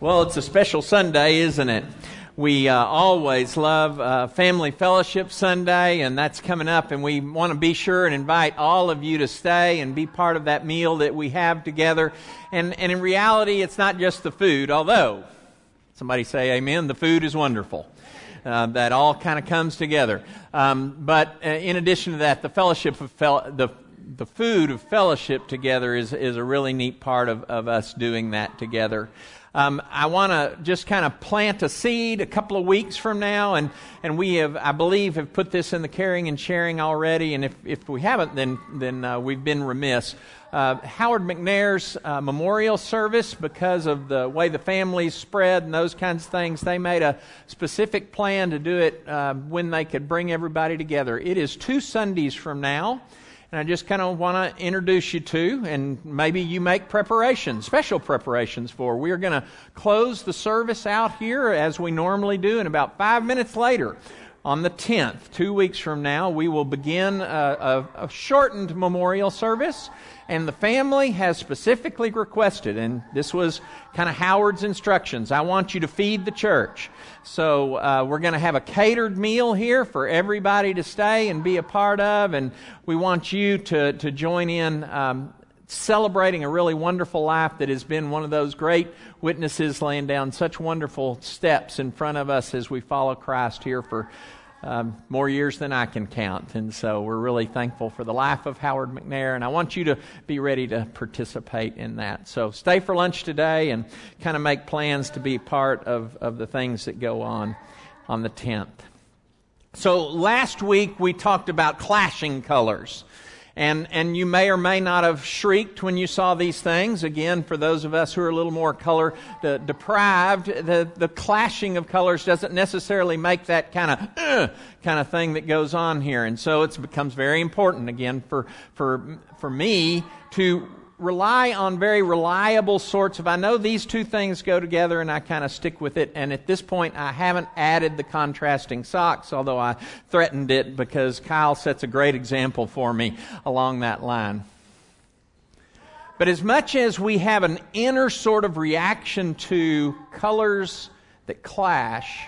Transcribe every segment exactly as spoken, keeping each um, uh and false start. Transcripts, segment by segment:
Well, it's a special Sunday, isn't it? We uh, always love uh, Family Fellowship Sunday, and that's coming up, and we want to be sure and invite all of you to stay and be part of that meal that we have together. And, and in reality, it's not just the food, although, somebody say amen, the food is wonderful. Uh, that all kind of comes together. Um, but uh, in addition to that, the fellowship of fel- the the food of fellowship together is is a really neat part of, of us doing that together. Um, I want to just kind of plant a seed a couple of weeks from now, and, and we have, I believe, have put this in the caring and sharing already, and if, if we haven't, then then uh, we've been remiss. Uh, Howard McNair's uh, memorial service, because of the way the families spread and those kinds of things, they made a specific plan to do it uh, when they could bring everybody together. It is two Sundays from now. And I just kind of want to introduce you to, and maybe you make preparations, special preparations for. We are going to close the service out here as we normally do, and about five minutes later, on the tenth, two weeks from now, we will begin a, a, a shortened memorial service. And the family has specifically requested, and this was kind of Howard's instructions, I want you to feed the church. So uh, we're going to have a catered meal here for everybody to stay and be a part of, and we want you to, to join in um, celebrating a really wonderful life that has been one of those great witnesses, laying down such wonderful steps in front of us as we follow Christ here for Um, more years than I can count. And so we're really thankful for the life of Howard McNair, and I want you to be ready to participate in that. So stay for lunch today and kind of make plans to be part of, of the things that go on on the tenth. So last week we talked about clashing colors. And and you may or may not have shrieked when you saw these things. Again, for those of us who are a little more color de- deprived, the, the clashing of colors doesn't necessarily make that kind of uh, kind of thing that goes on here. And so it becomes very important, again, for for for me to rely on very reliable sorts of, I know these two things go together and I kind of stick with it. And at this point, I haven't added the contrasting socks, although I threatened it because Kyle sets a great example for me along that line. But as much as we have an inner sort of reaction to colors that clash,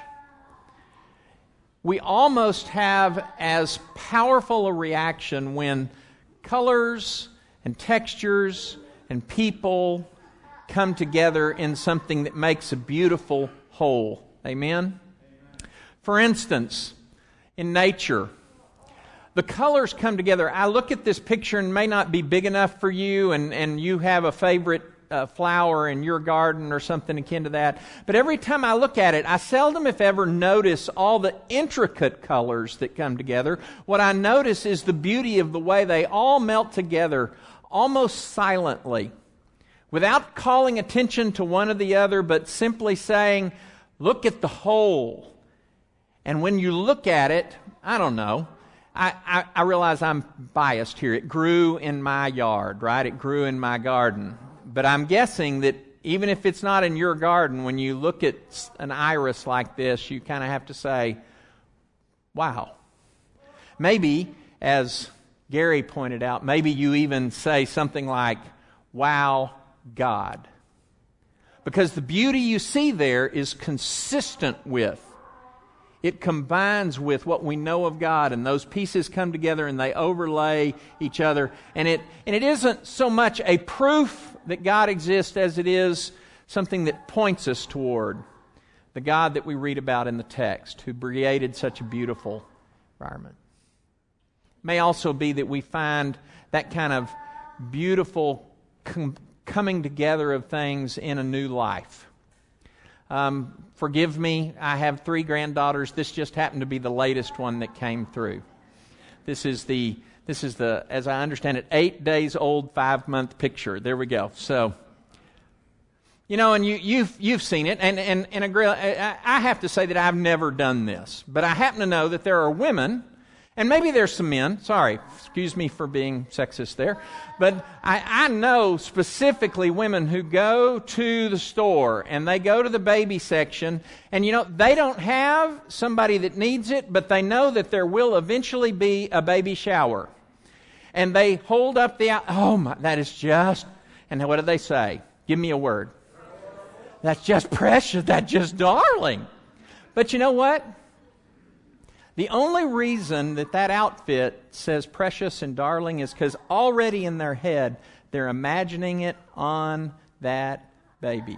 we almost have as powerful a reaction when colors and textures and people come together in something that makes a beautiful whole. Amen? For instance, in nature, the colors come together. I look at this picture and it may not be big enough for you, and, and you have a favorite uh, flower in your garden or something akin to that. But every time I look at it, I seldom, if ever, notice all the intricate colors that come together. What I notice is the beauty of the way they all melt together almost silently, without calling attention to one or the other, but simply saying, look at the whole. And when you look at it, I don't know, I, I, I realize I'm biased here. It grew in my yard, right? It grew in my garden. But I'm guessing that even if it's not in your garden, when you look at an iris like this, you kind of have to say, wow. Maybe, as Gary pointed out, maybe you even say something like, wow, God. Because the beauty you see there is consistent with, it combines with what we know of God, and those pieces come together and they overlay each other. And it and it isn't so much a proof that God exists as it is something that points us toward the God that we read about in the text, who created such a beautiful environment. May also be that we find that kind of beautiful com- coming together of things in a new life. Um, forgive me, I have three granddaughters. This just happened to be the latest one that came through. This is the, this is the, as I understand it, eight days old, five month picture. There we go. So, you know, and you, you've you've seen it, and and and agree, I, I have to say that I've never done this, but I happen to know that there are women. And maybe there's some men, sorry, excuse me for being sexist there, but I, I know specifically women who go to the store and they go to the baby section, and you know, they don't have somebody that needs it, but they know that there will eventually be a baby shower. And they hold up the, oh my, that is just, and what do they say? Give me a word. That's just precious. That's just darling. But you know what? The only reason that that outfit says precious and darling is because already in their head, they're imagining it on that baby.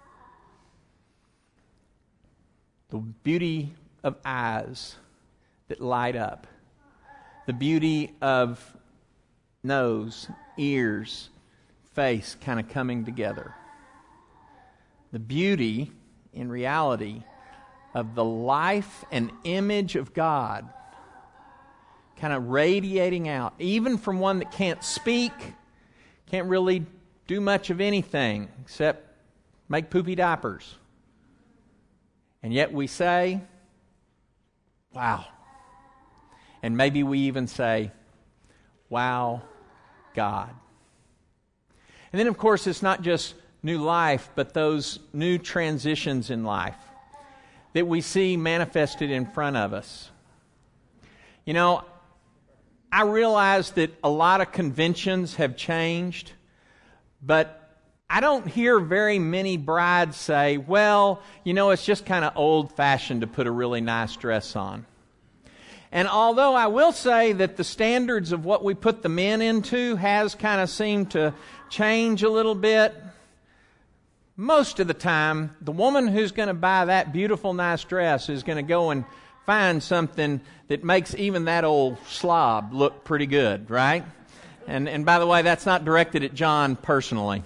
The beauty of eyes that light up. The beauty of nose, ears, face kind of coming together. The beauty, in reality, of the life and image of God kind of radiating out, even from one that can't speak, can't really do much of anything except make poopy diapers. And yet we say, wow. And maybe we even say, wow, God. And then, of course, it's not just new life, but those new transitions in life that we see manifested in front of us. You know, I realize that a lot of conventions have changed, but I don't hear very many brides say, well, you know, it's just kind of old-fashioned to put a really nice dress on. And although I will say that the standards of what we put the men into has kind of seemed to change a little bit, most of the time, the woman who's going to buy that beautiful, nice dress is going to go and find something that makes even that old slob look pretty good, right? And and by the way, that's not directed at John personally.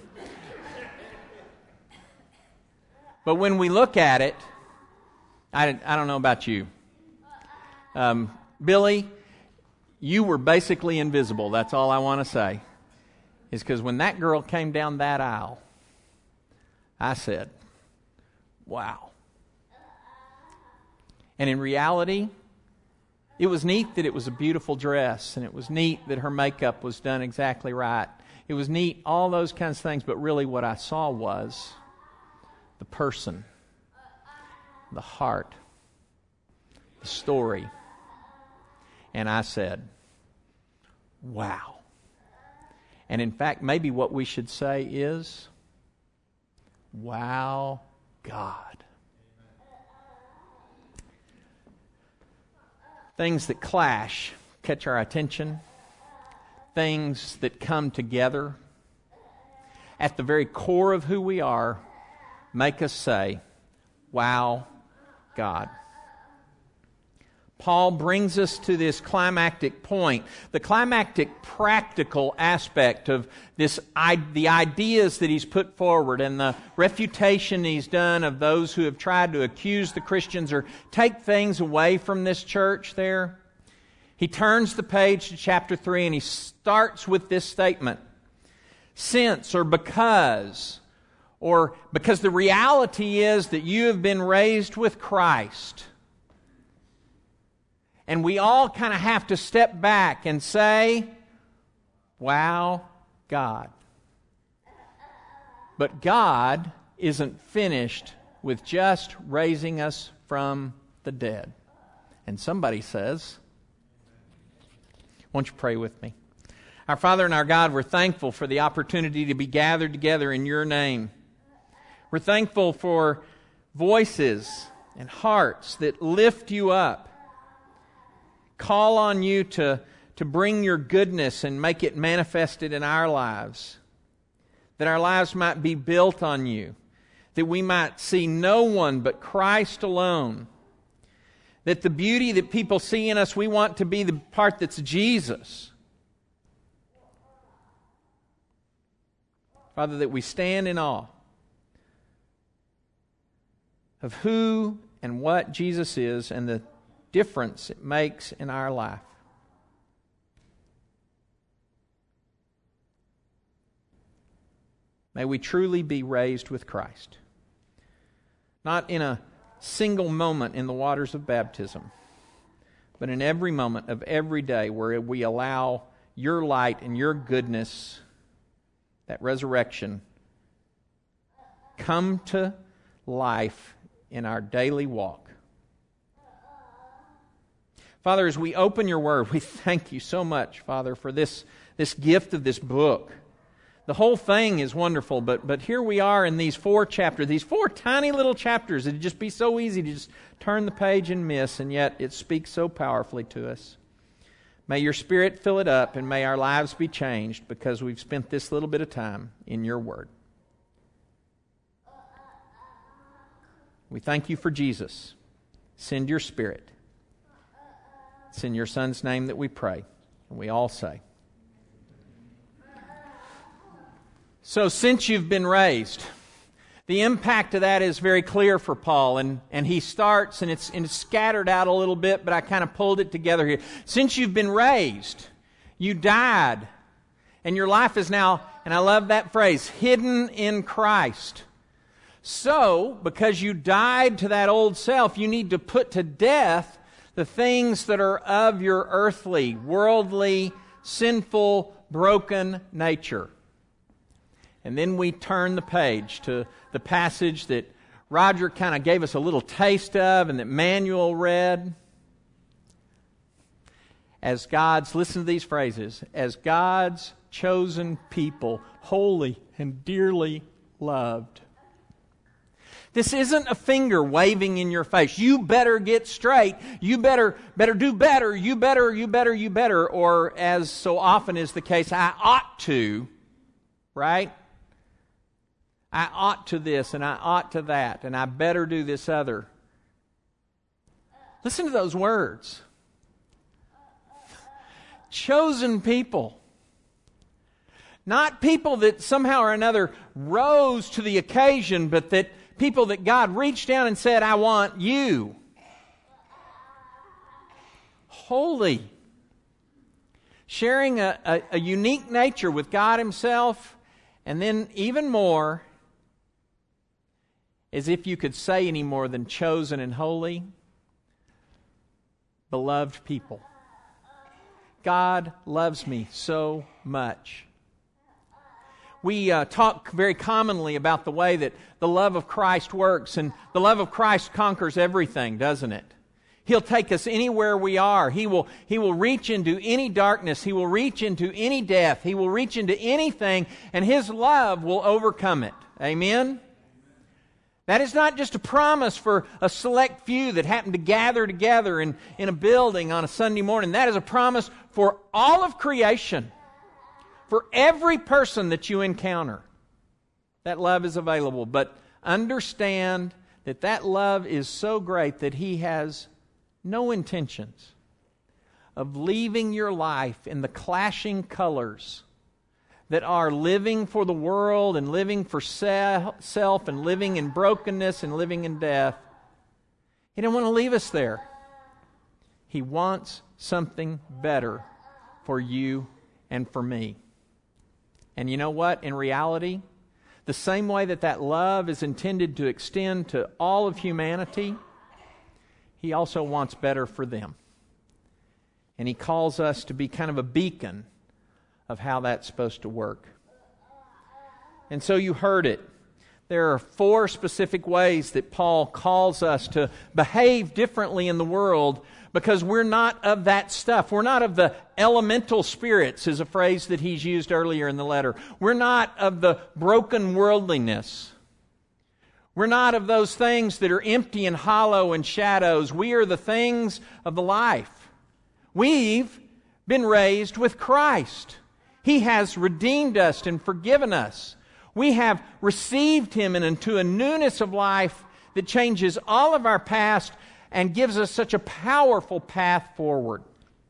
But when we look at it, I, I don't know about you. Um, Billy, you were basically invisible. That's all I want to say. Is because when that girl came down that aisle, I said, wow. And in reality, it was neat that it was a beautiful dress, and it was neat that her makeup was done exactly right. It was neat, all those kinds of things, but really what I saw was the person, the heart, the story. And I said, wow. And in fact, maybe what we should say is, wow, God. Things that clash catch our attention. Things that come together at the very core of who we are make us say, wow, God. Paul brings us to this climactic point, the climactic practical aspect of this, the ideas that he's put forward and the refutation he's done of those who have tried to accuse the Christians or take things away from this church there. He turns the page to chapter three and he starts with this statement. Since or because, or because the reality is that you have been raised with Christ. And we all kind of have to step back and say, wow, God. But God isn't finished with just raising us from the dead. And somebody says, won't you pray with me? Our Father and our God, we're thankful for the opportunity to be gathered together in your name. We're thankful for voices and hearts that lift you up. Call on you to, to bring your goodness and make it manifested in our lives. That our lives might be built on you. That we might see no one but Christ alone. That the beauty that people see in us, we want to be the part that's Jesus. Father, that we stand in awe of who and what Jesus is and the difference it makes in our life. May we truly be raised with Christ. Not in a single moment in the waters of baptism, but in every moment of every day where we allow your light and your goodness, that resurrection, come to life in our daily walk. Father, as we open your word, we thank you so much, Father, for this, this gift of this book. The whole thing is wonderful, but but here we are in these four chapters, these four tiny little chapters. It'd just be so easy to just turn the page and miss, and yet it speaks so powerfully to us. May your Spirit fill it up, and may our lives be changed because we've spent this little bit of time in your Word. We thank you for Jesus. Send your Spirit. It's in your Son's name that we pray, and we all say. So since you've been raised, the impact of that is very clear for Paul, and, and he starts, and it's, and it's scattered out a little bit, but I kind of pulled it together here. Since you've been raised, you died, and your life is now, and I love that phrase, hidden in Christ. So, because you died to that old self, you need to put to death the things that are of your earthly, worldly, sinful, broken nature. And then we turn the page to the passage that Roger kind of gave us a little taste of and that Manuel read. As God's, listen to these phrases, as God's chosen people, holy and dearly loved. This isn't a finger waving in your face. You better get straight. You better better do better. You better, you better, you better. Or as so often is the case, I ought to, right? I ought to this and I ought to that and I better do this other. Listen to those words. Chosen people. Not people that somehow or another rose to the occasion, but that people that God reached down and said, I want you. Holy. Sharing a, a, a unique nature with God Himself, and then even more, as if you could say any more than chosen and holy, beloved people. God loves me so much. We uh, talk very commonly about the way that the love of Christ works, and the love of Christ conquers everything, doesn't it? He'll take us anywhere we are. He will, he will reach into any darkness. He will reach into any death. He will reach into anything, and His love will overcome it. Amen? That is not just a promise for a select few that happen to gather together in, in a building on a Sunday morning. That is a promise for all of creation. For every person that you encounter, that love is available. But understand that that love is so great that He has no intentions of leaving your life in the clashing colors that are living for the world and living for self and living in brokenness and living in death. He didn't want to leave us there. He wants something better for you and for me. And you know what? In reality, the same way that that love is intended to extend to all of humanity, He also wants better for them. And He calls us to be kind of a beacon of how that's supposed to work. And so you heard it. There are four specific ways that Paul calls us to behave differently in the world because we're not of that stuff. We're not of the elemental spirits, is a phrase that he's used earlier in the letter. We're not of the broken worldliness. We're not of those things that are empty and hollow and shadows. We are the things of the life. We've been raised with Christ. He has redeemed us and forgiven us. We have received Him into a newness of life that changes all of our past and gives us such a powerful path forward.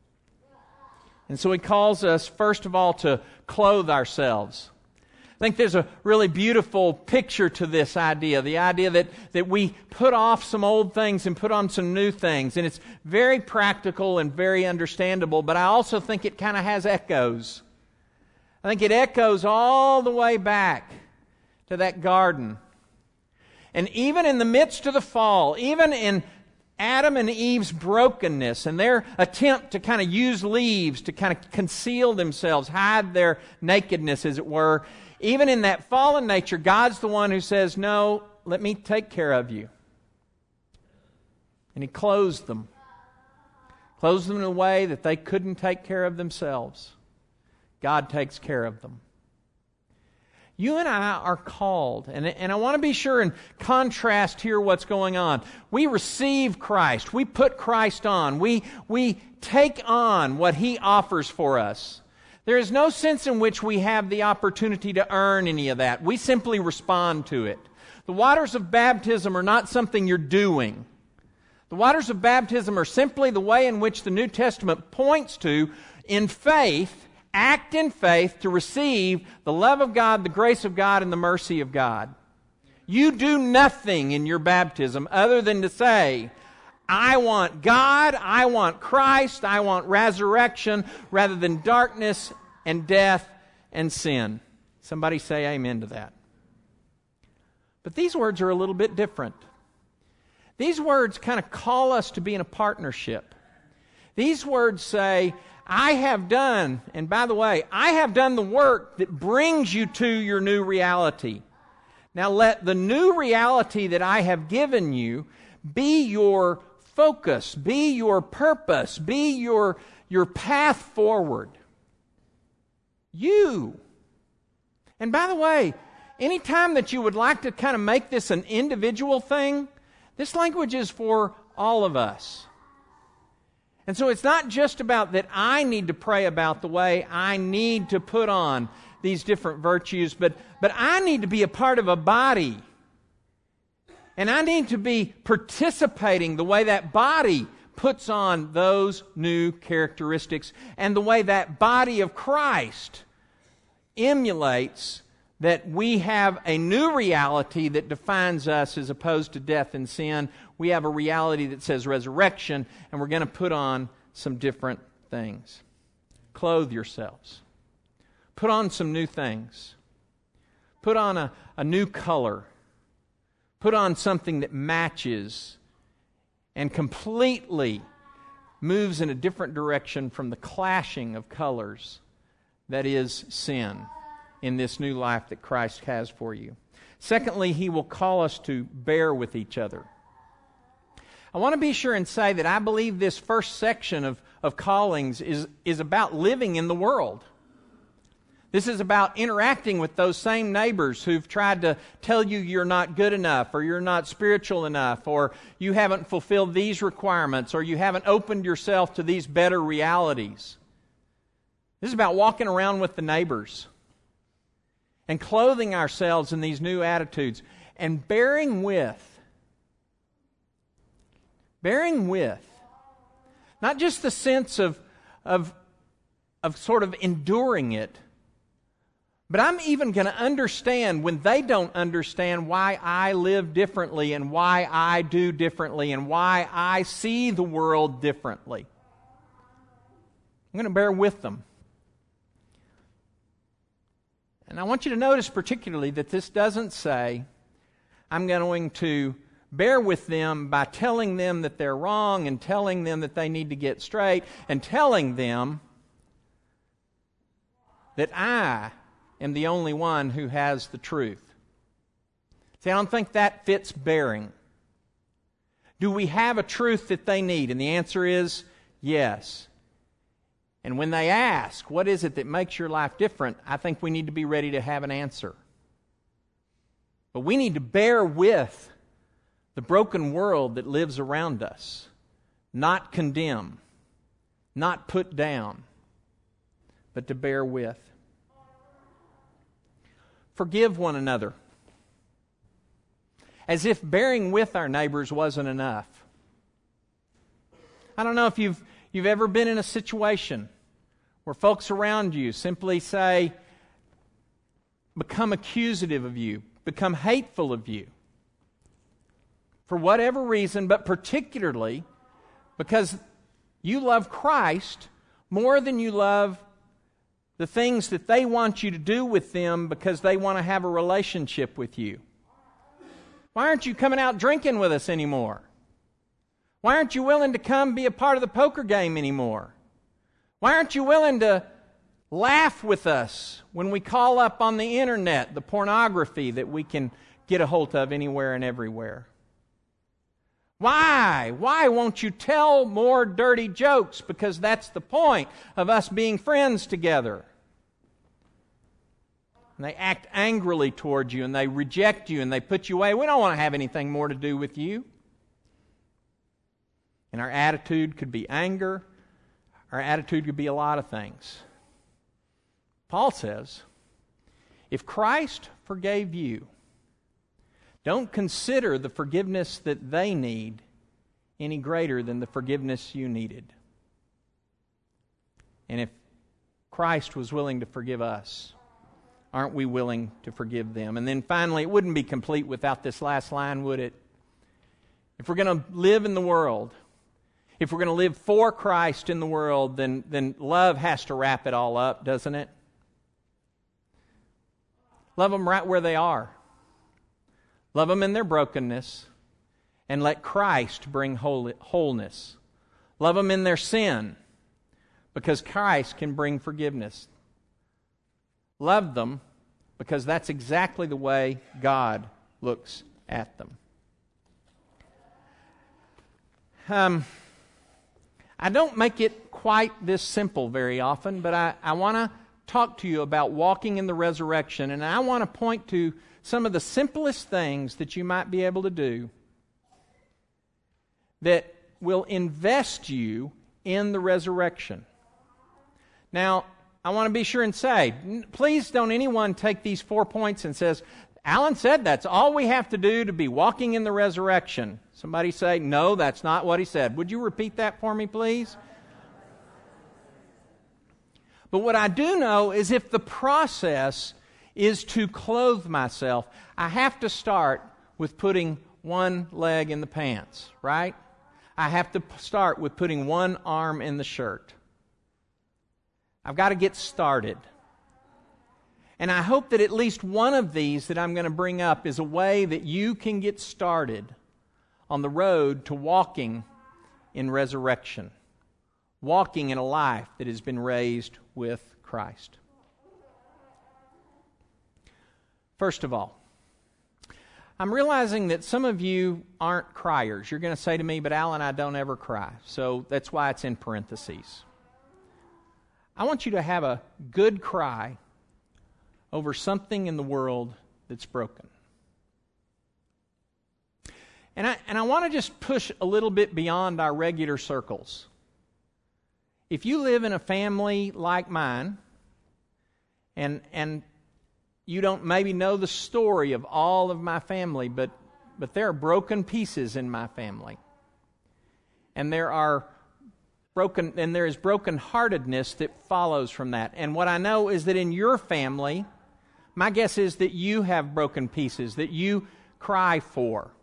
And so He calls us, first of all, to clothe ourselves. I think there's a really beautiful picture to this idea, the idea that, that we put off some old things and put on some new things. And it's very practical and very understandable, but I also think it kind of has echoes. I think it echoes all the way back to that garden. And even in the midst of the fall, even in Adam and Eve's brokenness and their attempt to kind of use leaves to kind of conceal themselves, hide their nakedness, as it were, even in that fallen nature, God's the one who says, no, let me take care of you. And He clothes them. Clothes them in a way that they couldn't take care of themselves. God takes care of them. You and I are called, and, and I want to be sure and contrast here what's going on. We receive Christ. We put Christ on. We, we take on what He offers for us. There is no sense in which we have the opportunity to earn any of that. We simply respond to it. The waters of baptism are not something you're doing. The waters of baptism are simply the way in which the New Testament points to, in faith, act in faith to receive the love of God, the grace of God, and the mercy of God. You do nothing in your baptism other than to say, I want God, I want Christ, I want resurrection, rather than darkness and death and sin. Somebody say amen to that. But these words are a little bit different. These words kind of call us to be in a partnership. These words say, I have done, and by the way, I have done the work that brings you to your new reality. Now let the new reality that I have given you be your focus, be your purpose, be your, your path forward. You. And by the way, anytime that you would like to kind of make this an individual thing, this language is for all of us. And so it's not just about that I need to pray about the way I need to put on these different virtues, but, but I need to be a part of a body. And I need to be participating the way that body puts on those new characteristics and the way that body of Christ emulates that we have a new reality that defines us as opposed to death and sin. We have a reality that says resurrection, and we're going to put on some different things. Clothe yourselves. Put on some new things. Put on a, a new color. Put on something that matches and completely moves in a different direction from the clashing of colors that is sin in this new life that Christ has for you. Secondly, He will call us to bear with each other. I want to be sure and say that I believe this first section of, of callings is, is about living in the world. This is about interacting with those same neighbors who've tried to tell you you're not good enough, or you're not spiritual enough, or you haven't fulfilled these requirements, or you haven't opened yourself to these better realities. This is about walking around with the neighbors and clothing ourselves in these new attitudes and bearing with. Bearing with. Not just the sense of, of, of sort of enduring it, but I'm even going to understand when they don't understand why I live differently and why I do differently and why I see the world differently. I'm going to bear with them. And I want you to notice particularly that this doesn't say, I'm going to bear with them by telling them that they're wrong and telling them that they need to get straight and telling them that I am the only one who has the truth. See, I don't think that fits bearing. Do we have a truth that they need? And the answer is yes. And when they ask, what is it that makes your life different? I think we need to be ready to have an answer. But we need to bear with the broken world that lives around us. Not condemn, not put down, but to bear with. Forgive one another. As if bearing with our neighbors wasn't enough. I don't know if you've you've ever been in a situation where folks around you simply say, become accusative of you, become hateful of you. For whatever reason, but particularly because you love Christ more than you love the things that they want you to do with them because they want to have a relationship with you. Why aren't you coming out drinking with us anymore? Why aren't you willing to come be a part of the poker game anymore? Why aren't you willing to laugh with us when we call up on the internet the pornography that we can get a hold of anywhere and everywhere? Why? Why won't you tell more dirty jokes? Because that's the point of us being friends together. and they act angrily toward you, and they reject you, and they put you away. We don't want to have anything more to do with you. And our attitude could be anger. Our attitude could be a lot of things. Paul says, if Christ forgave you, don't consider the forgiveness that they need any greater than the forgiveness you needed. And if Christ was willing to forgive us, aren't we willing to forgive them? And then finally, it wouldn't be complete without this last line, would it? If we're going to live in the world, if we're going to live for Christ in the world, then, then love has to wrap it all up, doesn't it? Love them right where they are. Love them in their brokenness, and let Christ bring wholeness. Love them in their sin, because Christ can bring forgiveness. Love them because that's exactly the way God looks at them. Um, I don't make it quite this simple very often, but I, I want to talk to you about walking in the resurrection, and I want to point to some of the simplest things that you might be able to do that will invest you in the resurrection. Now, I want to be sure and say, please don't anyone take these four points and says, Alan said that's all we have to do to be walking in the resurrection. Somebody say, no, that's not what he said. Would you repeat that for me, please? But what I do know is if the process is to clothe myself, I have to start with putting one leg in the pants, right? I have to start with putting one arm in the shirt. I've got to get started. And I hope that at least one of these that I'm going to bring up is a way that you can get started on the road to walking in resurrection, walking in a life that has been raised with Christ. First of all, I'm realizing that some of you aren't criers. You're going to say to me, but Alan, I don't ever cry. So that's why it's in parentheses. I want you to have a good cry over something in the world that's broken. And I, and I want to just push a little bit beyond our regular circles. If you live in a family like mine, and and you don't maybe know the story of all of my family, but, but there are broken pieces in my family. And there are broken, and there is brokenheartedness that follows from that. And what I know is that in your family, my guess is that you have broken pieces that you cry for.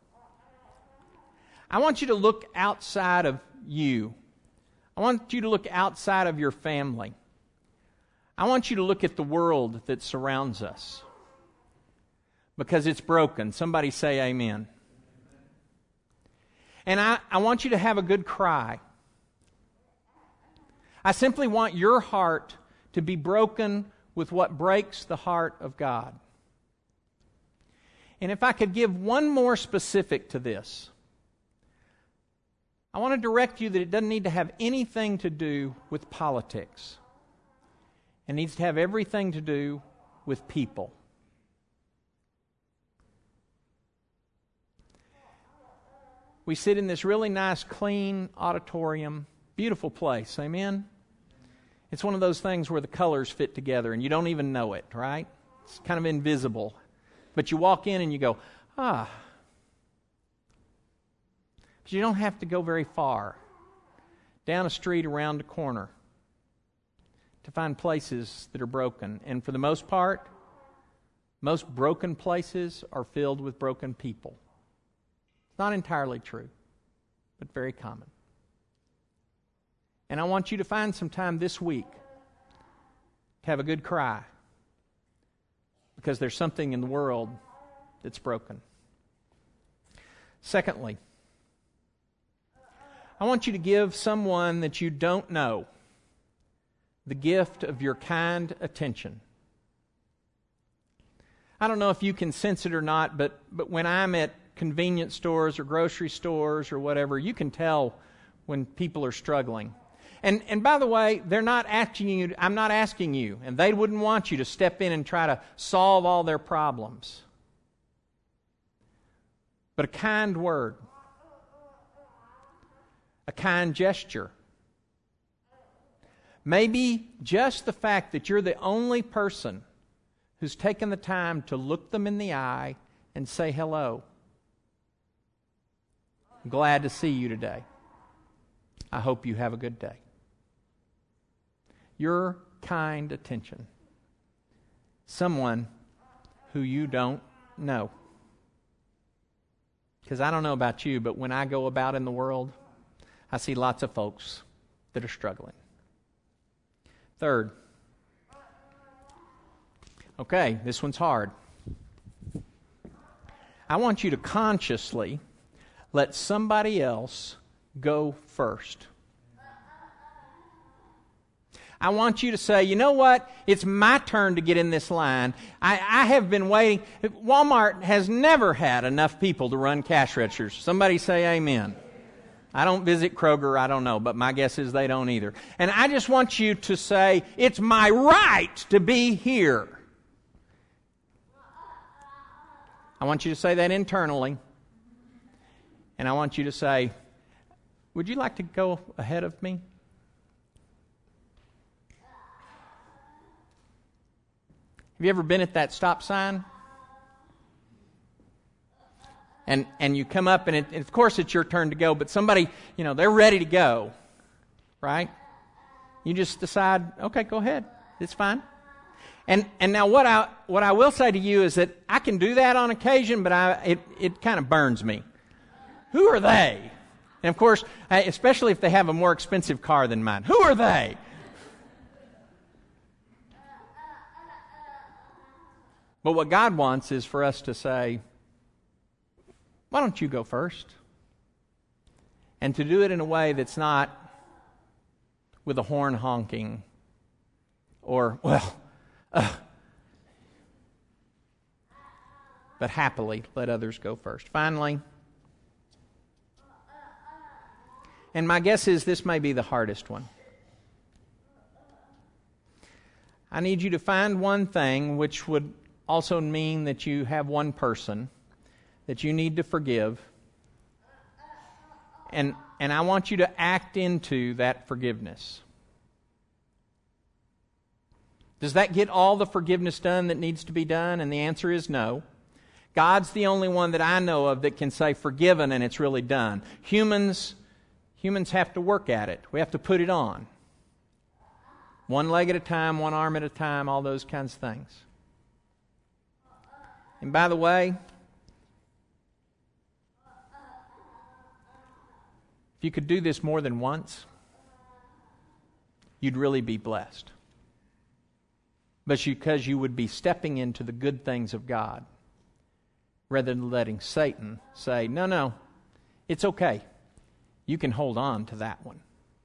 I want you to look outside of you. I want you to look outside of your family. I want you to look at the world that surrounds us, because it's broken. Somebody say amen. And I, I want you to have a good cry. I simply want your heart to be broken with what breaks the heart of God. And if I could give one more specific to this, I want to direct you that it doesn't need to have anything to do with politics. It needs to have everything to do with people. We sit in this really nice, clean auditorium, beautiful place, amen? It's one of those things where the colors fit together and you don't even know it, right? It's kind of invisible. But you walk in and you go, ah. But you don't have to go very far. Down a street, around a corner, to find places that are broken. And for the most part, most broken places are filled with broken people. It's not entirely true, but very common. And I want you to find some time this week to have a good cry, because there's something in the world that's broken. Secondly, I want you to give someone that you don't know the gift of your kind attention. I don't know if you can sense it or not, but, but when I'm at convenience stores or grocery stores or whatever, you can tell when people are struggling. And and by the way, they're not asking you, I'm not asking you, and they wouldn't want you to step in and try to solve all their problems. But a kind word, a kind gesture, maybe just the fact that you're the only person who's taken the time to look them in the eye and say hello. I'm glad to see you today. I hope you have a good day. Your kind attention. Someone who you don't know. Because I don't know about you, but when I go about in the world, I see lots of folks that are struggling. Third. Okay, this one's hard. I want you to consciously let somebody else go first. I want you to say, you know what? It's my turn to get in this line. I, I have been waiting. Walmart has never had enough people to run cash registers. Somebody say amen. I don't visit Kroger, I don't know, but my guess is they don't either. And I just want you to say, it's my right to be here. I want you to say that internally. And I want you to say, would you like to go ahead of me? Have you ever been at that stop sign? And and you come up and, it, and of course it's your turn to go, but somebody, you know, they're ready to go, right? You just decide, okay, go ahead. It's fine. And and now what I what I will say to you is that I can do that on occasion, but I it, it kind of burns me. Who are they? And of course, especially if they have a more expensive car than mine. Who are they? But what God wants is for us to say, why don't you go first? And to do it in a way that's not with a horn honking or, well, uh, but happily let others go first. Finally, and my guess is this may be the hardest one. I need you to find one thing, which would also mean that you have one person that you need to forgive. And, and I want you to act into that forgiveness. Does that get all the forgiveness done that needs to be done? And the answer is no. God's the only one that I know of that can say forgiven and it's really done. Humans, humans have to work at it. We have to put it on. One leg at a time, one arm at a time, all those kinds of things. And by the way, if you could do this more than once, you'd really be blessed. But because you would be stepping into the good things of God, rather than letting Satan say, no, no, it's okay. You can hold on to that one.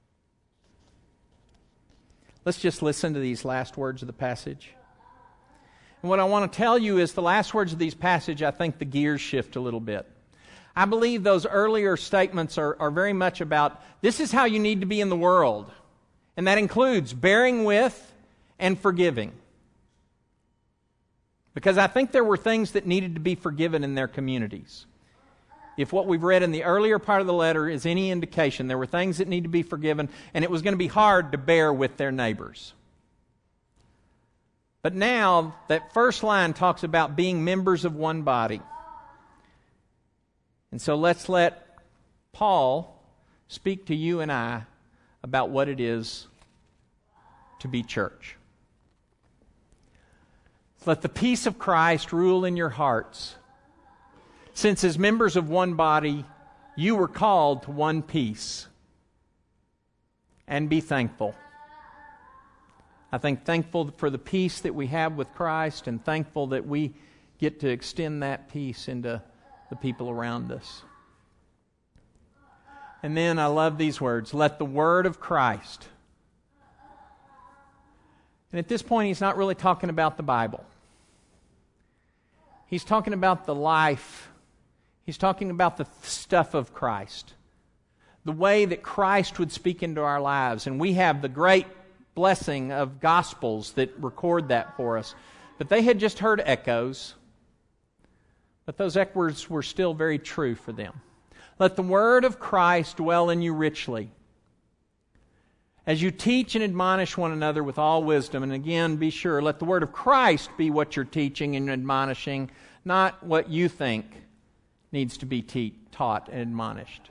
Let's just listen to these last words of the passage. And what I want to tell you is the last words of these passage, I think the gears shift a little bit. I believe those earlier statements are, are very much about this is how you need to be in the world. And that includes bearing with and forgiving. Because I think there were things that needed to be forgiven in their communities. If what we've read in the earlier part of the letter is any indication, there were things that need to be forgiven, and it was going to be hard to bear with their neighbors. But now, that first line talks about being members of one body. And so let's let Paul speak to you and I about what it is to be church. Let the peace of Christ rule in your hearts. Since as members of one body, you were called to one peace. And be thankful. I think thankful for the peace that we have with Christ and thankful that we get to extend that peace into the people around us. And then I love these words. Let the word of Christ. And at this point, he's not really talking about the Bible. He's talking about the life. He's talking about the stuff of Christ. the way that Christ would speak into our lives. And we have the great blessing of Gospels that record that for us. But they had just heard echoes, but those echoes were still very true for them. Let the word of Christ dwell in you richly, as you teach and admonish one another with all wisdom. And again, be sure, let the word of Christ be what you're teaching and admonishing, not what you think needs to be te- taught and admonished.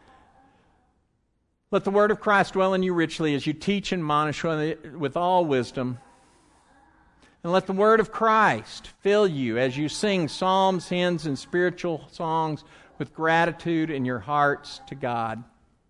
Let the word of Christ dwell in you richly as you teach and admonish with all wisdom. And let the word of Christ fill you as you sing psalms, hymns, and spiritual songs with gratitude in your hearts to God.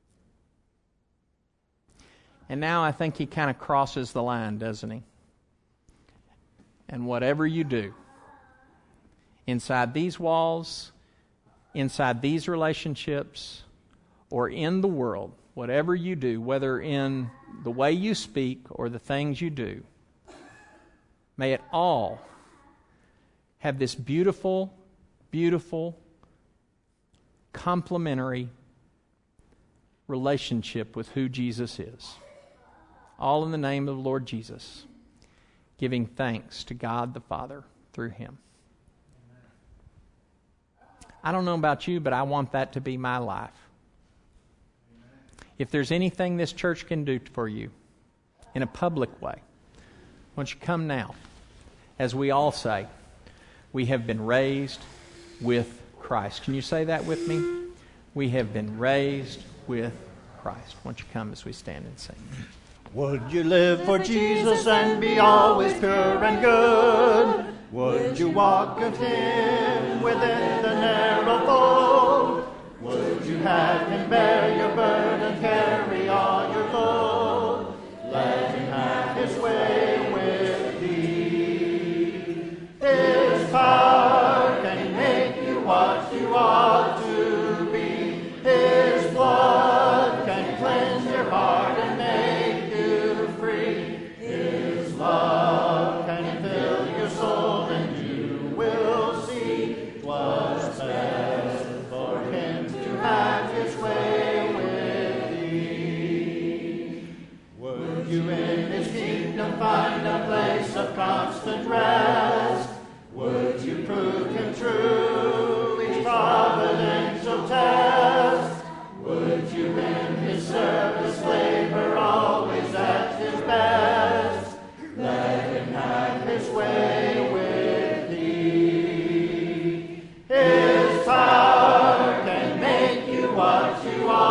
And now I think he kind of crosses the line, doesn't he? And whatever you do, inside these walls, inside these relationships, or in the world, whatever you do, whether in the way you speak or the things you do, may it all have this beautiful, beautiful, complementary relationship with who Jesus is. All in the name of the Lord Jesus, giving thanks to God the Father through Him. I don't know about you, but I want that to be my life. If there's anything this church can do for you in a public way, why don't you come now? As we all say, we have been raised with Christ. Can you say that with me? We have been raised with Christ. Why don't you come as we stand and sing? Would you live for Jesus and be always pure and good? Would you walk with Him within the narrow fold? Would you have Him bear your burden, carry all your load? Let Him have His way with thee. His power can make you what you ought to be. His blood can cleanse your heart and make you free. His love can fill your soul and you will see what's best for Him to have His way with thee. Would you in His kingdom find a place of constant rest? Would you prove Him true each providential test? Would you in His service labor always at His best? Let Him have His way with thee. His power can make you what you are.